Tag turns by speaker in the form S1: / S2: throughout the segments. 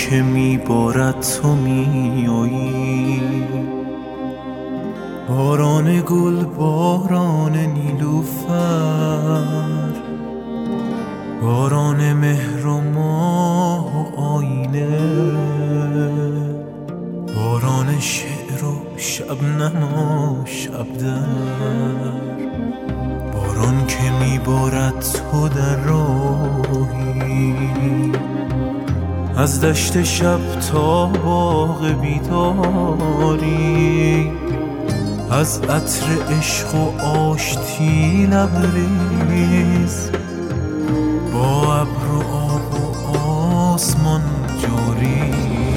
S1: که میبارد تو میایی، باران گل، باران نیلوفر، باران مهر و ماه و آینه، باران شعر و شبنم و شبدر، باران که میبارد تو در راهی، از دشت شب تا باغ بیداری، از عطر عشق و آشتی لبریز، با ابر و آب و آسمان جاری.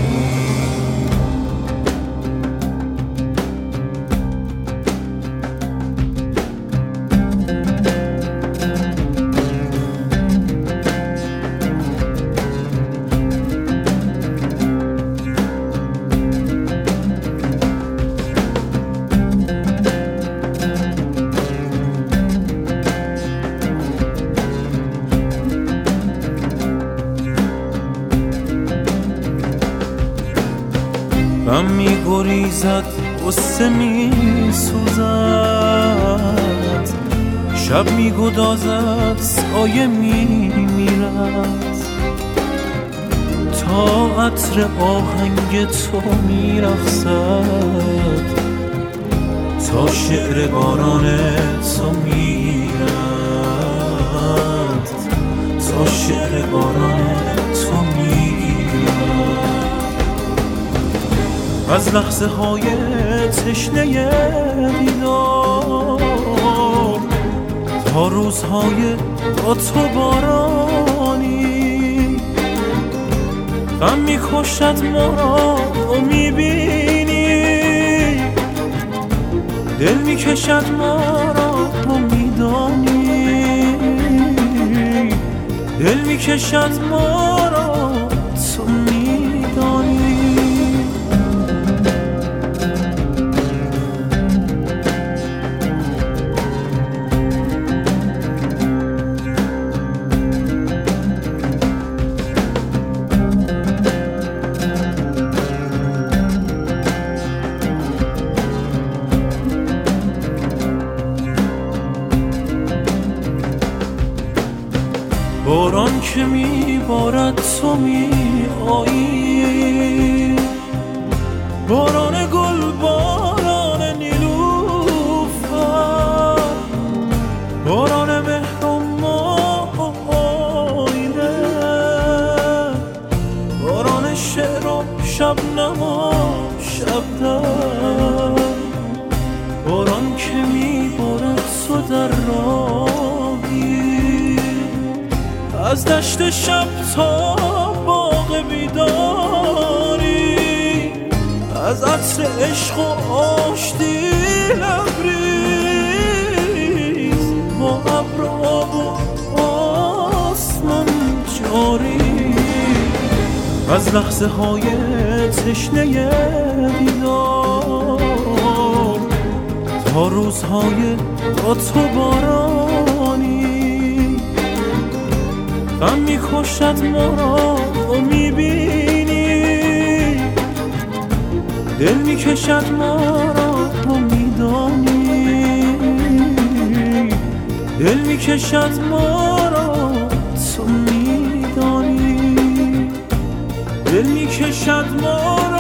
S1: غم می‌گریزد، غصه می‌سوزد، شب می‌گدازد، سایه می‌میرد، تا عطر آهنگ تو می‌رقصد، تا شعر باران تو می‌رد، تا شعر باران تو می‌رد. از لحظه های تشنه دیدار تا روزهای با تو بارانی، غم میکشد ما را و میبینی، دل میکشد ما را و میدانی، دل میکشد ما را تو میدانی. باران که میبارد تو میایی، باران گل، باران نیلوفر، باران مهر و ماه و آینه، باران شعر و شبنم و شبدر، باران که میبارد تو در راهی، از دشت شب تا باغ بیداری، از عطر عشق و آشتی لبریز، با ابر و آب و آسمان جاری. از لحظه های تشنه دیدار تا روزهای با تو بارانی، غم میکشد ما را و میبینی، دل میکشد ما را و میدانی، دل میکشد ما را تو میدانی، دل میکشد ما را